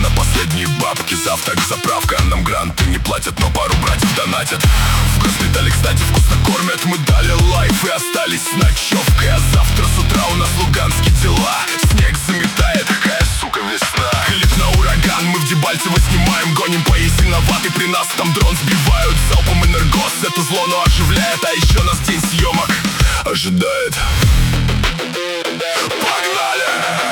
на последние бабки. Завтрак, заправка, нам гранты не платят, но пару братьев донатят. В госпитале, кстати, вкусно кормят. Мы дали лайф и остались с ночевкой. А завтра с утра у нас луганские дела. Снег заметает, какая, сука, весна. Клип на ураган, мы в Дебальцево снимаем. Гоним по сильноватый, при нас там дрон сбивают. Залпом энергос, это зло, но оживляет. А еще нас день съемок ожидает. Погнали!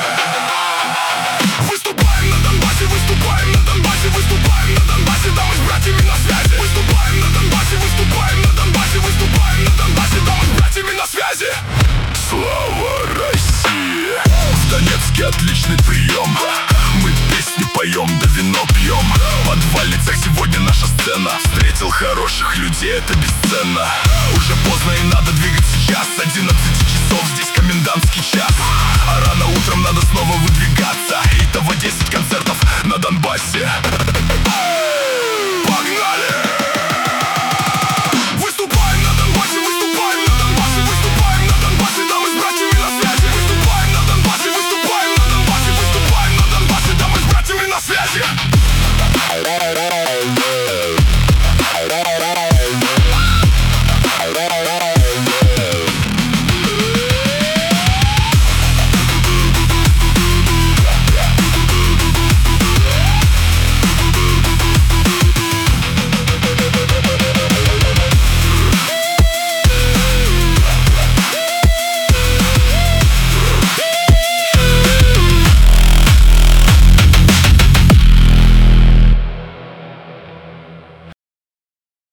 Выступаем на Донбассе, выступаем на Донбассе, выступаем на Донбассе, да мы с братьями на связи. Выступаем на Донбассе, выступаем на Донбассе, выступаем на Донбассе, да мы с братьями на связи. Слава России! В Донецке отличный прием. Мы песни поем, да вино пьем. В подвальницах сегодня наша сцена. Встретил хороших людей, это бесценно. Уже поздно и надо двигать сейчас. 11 часов, здесь комендантский час. А рано утром надо снова выдвигаться. Итого 10 концертов на Донбассе. Погнали!